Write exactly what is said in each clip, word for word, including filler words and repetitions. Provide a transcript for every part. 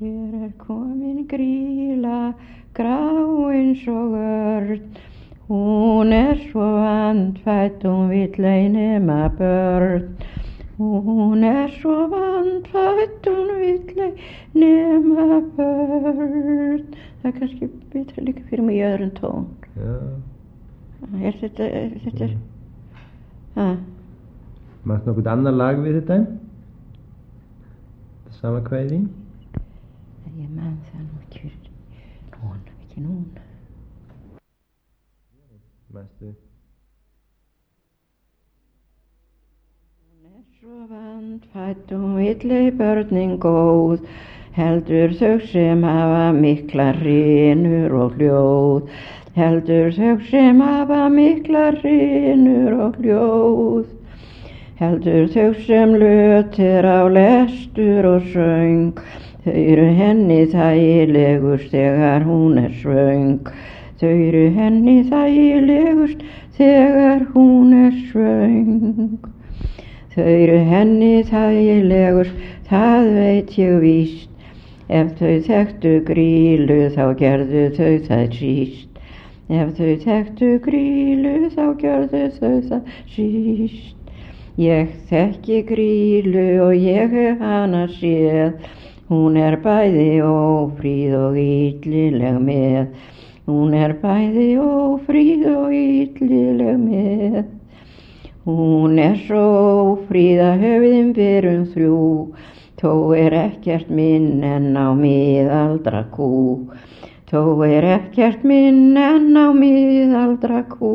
Hér er komin Grýla, grá eins og örn. Hún er svo vandfædd, hún vill ei nema börn. Hún er svo vandfædd, hún vill ei nema börn. Það er kannski betra líka fyrir mig í öðrum tón. Já. Er þetta, er þetta, hæ? Mannst nokkuð annar lag við þetta? Það sama kvæði? Ég man það nú ekki, núna, ekki núna. Manstu? Hún er svo vandfædd, hún vill ei börnin góð, heldur þau sem hafa miklar hrynur og hljóð. Heldur þau sem hafa miklar hrynur og hljóð. Heldur þau sem lötir á lestur og söng. Þau eru henni þægilegust þegar hún er svöng. Þau eru henni þægilegust þegar hún er svöng. Þau eru henni þægilegust, það veit ég víst. Ef þau þekktu Grýlu þá gerðu þau það síst. Ef þau þekktu Grýlu þá gerðu þau það síst. Ég þekki Grýlu og ég hef hana séð. Hún er bæði ófríð og illileg með. Hún er bæði ófríð og illileg með. Hún er svo ófríð að höfðin berum þrjú. Þó er ekkert minn en á miðaldra kú. Þó er ekkert minn en á miðaldra kú.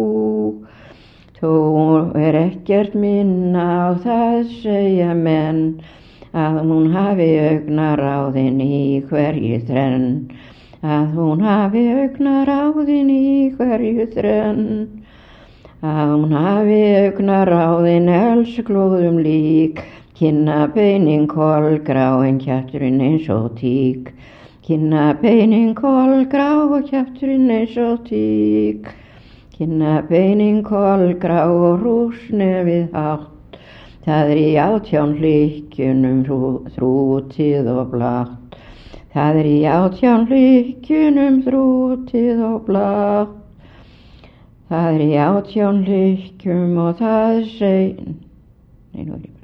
Þó er ekkert minn á það segja menn, að hún hafi augnaráðin í hverju þrenn. Að hún hafi augnaráðin í hverju þrenn. Að hún hafi augnaráðin elsglóðum lík. Kinnabeinin kolgráin, kjafturinn eins og tík. Kinnabeinin kolgrá og kjafturinn eins og tík. Kinnabeinin kolgrá og rúsnefið hátt. Það er í átján hlykkjunum þrútið og blátt. Það er í átján hlykkjunum þrútið og blátt. Það er í átján hlykkjum og það seg... Nei, nú er ég bara...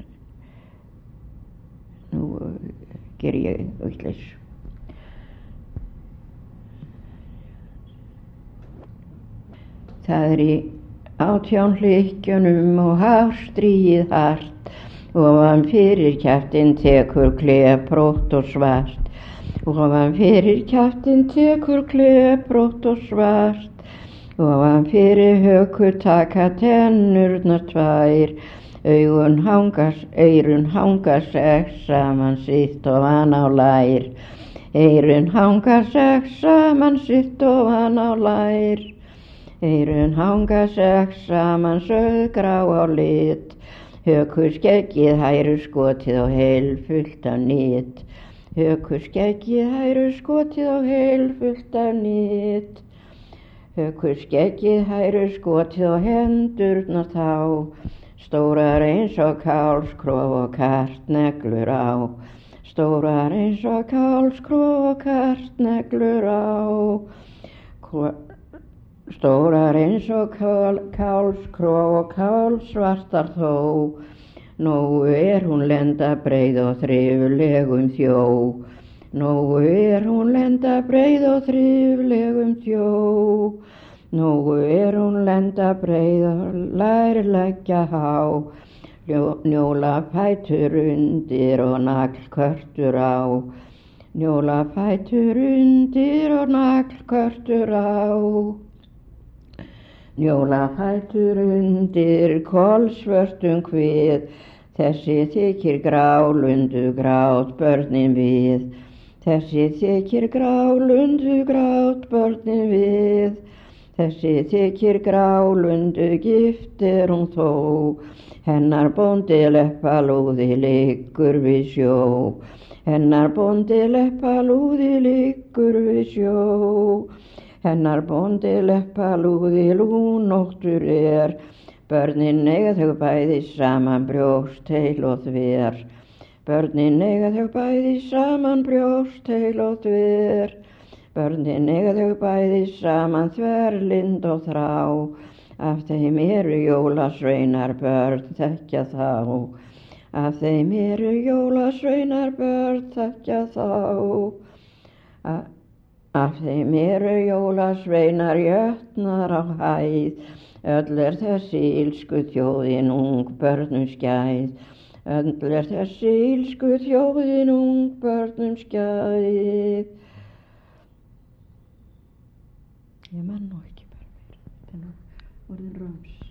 Nú ger ég vitlaus. Það er í átján hlykkjunum og hárstríið hart, ofan fyrir kjaftinn tekur kleprótt og svart. Ofan fyrir kjaftinn tekur kleprótt og svart. Ofan fyrir höku taka tennurnar tvær. Augun hanga, eyrun hanga sex saman sitt ofan á lær. Eyrun hanga sex saman sitt ofan á lær. Eyrun hanga sex saman sauðgrá á lit. Hökuskeggið hæru skotið á heil fullt af nýtt. Hökuskeggið hæru skotið á heil fullt af nýtt. Hökuskeggið hæru skotið á hendurnar þá. Stórar eins og kálskrof og kartneglur á. Stórar eins og kálskrof og kartneglur á. Stórar eins og kálskrof og kálsvartar þó. Nógu er hún lenda breið og þriflegum þjó. Nógu er hún lenda breið og þriflegum þjó. Nógu er hún lenda breið og lær leggja há. Njóla fætur undir og naglkörtur á. Njóla fætur undir og naglkörtur á. Njóla fætur undir kolsvörtum hvið. Þessi þykir grálundu grát börnin við. Þessi þykir grálundu grát börnin við. Þessi þykir grálundu gift er hún þó. Hennar bóndi leppalúði liggur við sjó. Hennar bóndi leppalúði liggur við sjó. Hennar bóndi leppalúði lúnóttur er. Börnin eiga þau bæði saman brjóst heil og þver. Börnin eiga þau bæði saman brjóst heil og þver, börnin eiga þau bæði saman þverlind og þrá, af þeim eru jólasveinar börn þekkja þá, af þeim eru jólasveinar börn þekkja þá, A af þeim eru jólasveinar jötnar á hæð, öll er þessi illsku þjóðin ung börnum skæð, öll er þessi illsku þjóðin ung börnum skæð. Ég man nú ekki bara meira, þetta er nú orðin röms.